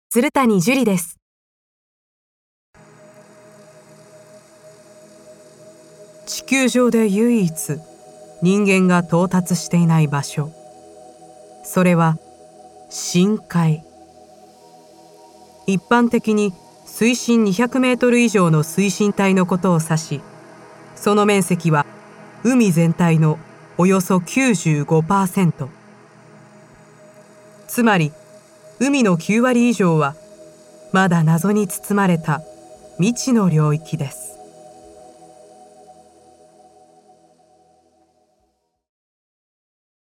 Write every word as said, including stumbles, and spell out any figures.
鶴谷樹里です。地球上で唯一人間が到達していない場所、それは深海。一般的に水深にひゃくメートル以上の水深帯のことを指し、その面積は海全体のおよそ きゅうじゅうごパーセント。つまり海のきゅうわり以上はまだ謎に包まれた未知の領域です。